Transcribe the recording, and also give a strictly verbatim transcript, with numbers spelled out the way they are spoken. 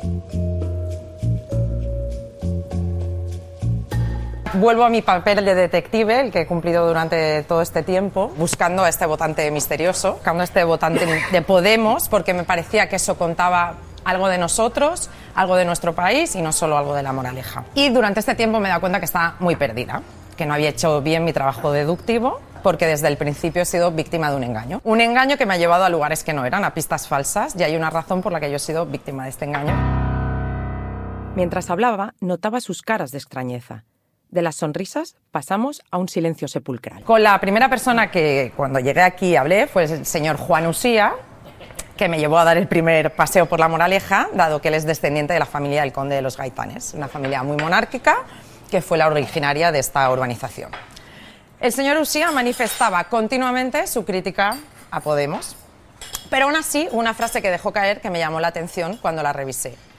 Vuelvo a mi papel de detective, el que he cumplido durante todo este tiempo, buscando a este votante misterioso, buscando a este votante de Podemos, porque me parecía que eso contaba algo de nosotros, algo de nuestro país y no solo algo de La Moraleja. Y durante este tiempo me he dado cuenta que estaba muy perdida, que no había hecho bien mi trabajo deductivo, porque desde el principio he sido víctima de un engaño. Un engaño que me ha llevado a lugares que no eran, a pistas falsas, y hay una razón por la que yo he sido víctima de este engaño. Mientras hablaba, notaba sus caras de extrañeza. De las sonrisas pasamos a un silencio sepulcral. Con la primera persona que cuando llegué aquí hablé fue el señor Juan Usía, que me llevó a dar el primer paseo por La Moraleja, dado que él es descendiente de la familia del conde de los Gaitanes, una familia muy monárquica que fue la originaria de esta urbanización. El señor Usía manifestaba continuamente su crítica a Podemos, pero aún así hubo una frase que dejó caer que me llamó la atención cuando la revisé.